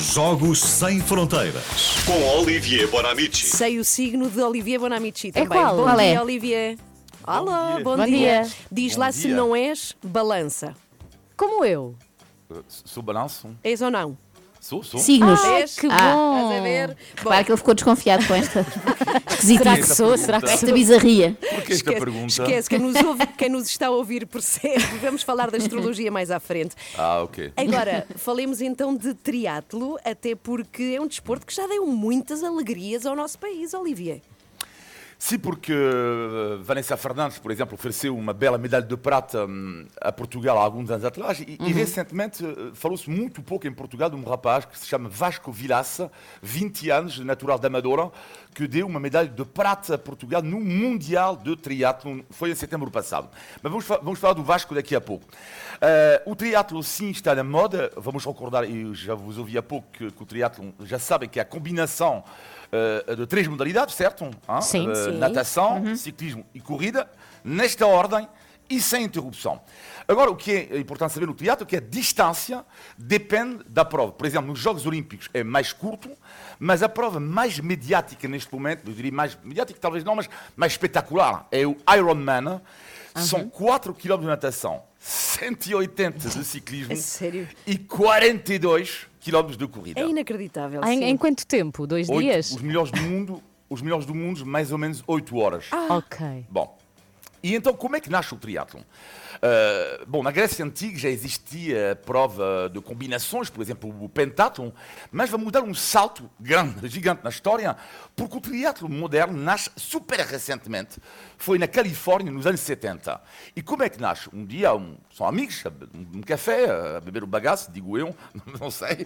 Jogos Sem Fronteiras, com Olivier Bonamici. Sei o signo de Olivier Bonamici também. qual? Bom Qual dia, é? Olivier. Alô, bom Bom dia. dia. Diz Bom lá se dia. não és, balança. Como eu? Sou balanço? És ou não? Sou. Signos. És? Que Estás bom. a ver? Bom, Claro que ele ficou desconfiado com esta esquisita. que sou? Será que esta bizarria? Porquê esta pergunta? esquece quem nos está a ouvir percebe. Vamos falar da astrologia mais à frente. Ok. Agora, falemos então de triatlo, até porque é um desporto que já deu muitas alegrias ao nosso país, Olivier. Sim, porque Vanessa Fernandes, por exemplo, ofereceu uma bela medalha de prata a Portugal há alguns anos atrás e recentemente falou-se muito pouco em Portugal de um rapaz que se chama Vasco Vilaça, 20 anos, natural da Amadora, que deu uma medalha de prata a Portugal no Mundial de Triatlo, foi em setembro passado. Mas vamos falar do Vasco daqui a pouco. O triatlo, sim, está na moda. Vamos recordar, eu já vos ouvi há pouco, que o triatlo, já sabem que é a combinação de 3 modalidades, certo? Sim. Natação, ciclismo e corrida, nesta ordem e sem interrupção. Agora, o que é importante saber no triatlo é que a distância depende da prova. Por exemplo, nos Jogos Olímpicos é mais curto, mas a prova mais mediática neste momento, eu diria mais mediática, talvez não, mas mais espetacular, é o Ironman. São 4 km de natação, 180 de ciclismo É sério? e 42 km de corrida. É inacreditável. Em, sim. em quanto tempo? 2 Oito- dias? Os melhores do mundo, mais ou menos 8 horas. Ok. Bom, e então como é que nasce o triatlon? Bom, na Grécia Antiga já existia a prova de combinações, por exemplo, o pentathlon, mas vamos dar um salto grande, gigante na história, porque o triatlon moderno nasce super recentemente. Foi na Califórnia, nos anos 70. E como é que nasce? Um dia, são amigos, um café, a beber o bagaço, digo eu, não sei,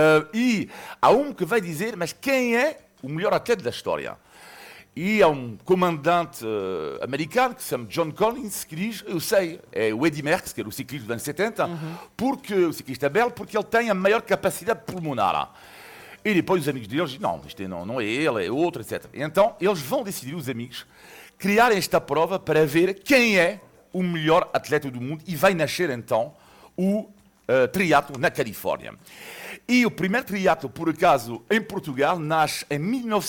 e há um que vai dizer, mas quem é o melhor atleta da história? E há um comandante americano que se chama John Collins que diz, eu sei, é o Eddy Merckx, que era o ciclista dos anos 70, porque o ciclista é belo, porque ele tem a maior capacidade pulmonar. E depois os amigos deles dizem, não, isto não é ele, é outro, etc. E então eles vão decidir, os amigos, criar esta prova para ver quem é o melhor atleta do mundo e vai nascer então o triatlo na Califórnia. E o primeiro triatlo, por acaso, em Portugal, nasce em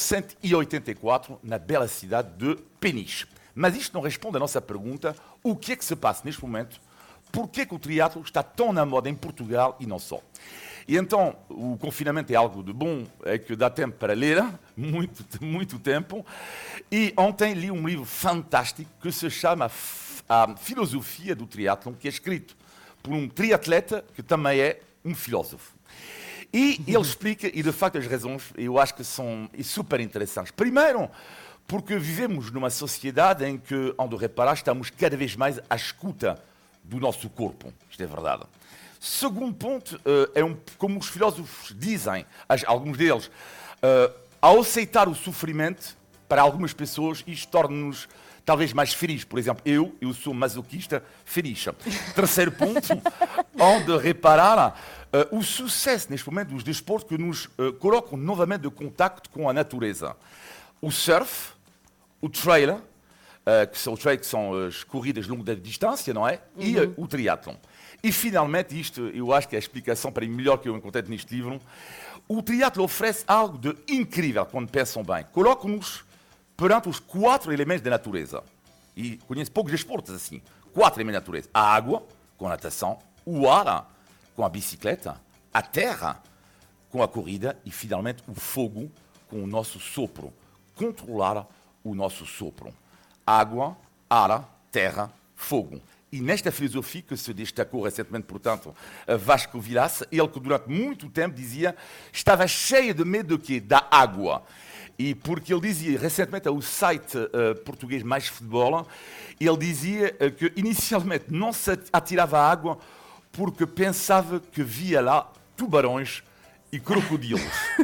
1984, na bela cidade de Peniche. Mas isto não responde à nossa pergunta, o que é que se passa neste momento, porquê é que o triatlo está tão na moda em Portugal e não só. E então, o confinamento é algo de bom, é que dá tempo para ler, muito tempo. E ontem li um livro fantástico que se chama A Filosofia do Triatlon, que é escrito por um triatleta que também é um filósofo. E ele explica, e de facto as razões eu acho que são super interessantes. Primeiro, porque vivemos numa sociedade em que, onde reparar, estamos cada vez mais à escuta do nosso corpo. Isto é verdade. Segundo ponto, como os filósofos dizem, alguns deles, ao aceitar o sofrimento, para algumas pessoas, isto torna-nos talvez mais felizes. Por exemplo, eu sou masoquista feliz. Terceiro ponto, onde reparar o sucesso neste momento dos desportos que nos colocam novamente em contacto com a natureza. O surf, o trail, que são as corridas de longa distância, não é? E o triatlon. E finalmente, isto eu acho que é a explicação para mim melhor que eu encontrei neste livro, o triatlon oferece algo de incrível, quando pensam bem. Coloca-nos perante os 4 elementos da natureza. E conheço poucos desportos assim. 4 elementos da natureza. A água, com a natação, o ar, com a bicicleta, a terra, com a corrida e, finalmente, o fogo, com o nosso sopro. Controlar o nosso sopro. Água, ar, terra, fogo. E nesta filosofia que se destacou recentemente, portanto, Vasco Vilaça, ele que durante muito tempo dizia, estava cheio de medo do quê? Da água. E porque ele dizia, recentemente, ao site português Mais Futebol, ele dizia que inicialmente não se atirava à água porque pensava que via lá tubarões e crocodilos.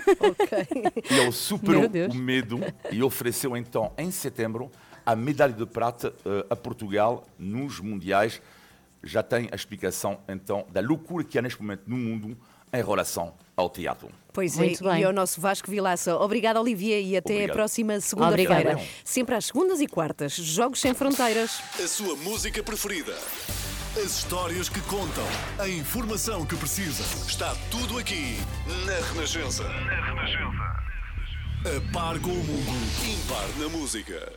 E ele superou o medo e ofereceu então, em setembro, a medalha de prata a Portugal nos Mundiais. Já tem a explicação, então, da loucura que há neste momento no mundo em relação ao teatro. Pois Muito é, bem. e ao nosso Vasco Vilaça. Obrigada, Olivier, e até Obrigado. a próxima segunda-feira. Obrigada. Sempre às segundas e quartas. Jogos Sem Fronteiras. A sua música preferida. As histórias que contam. A informação que precisa. Está tudo aqui na Renascença. A par com o mundo, impar na música.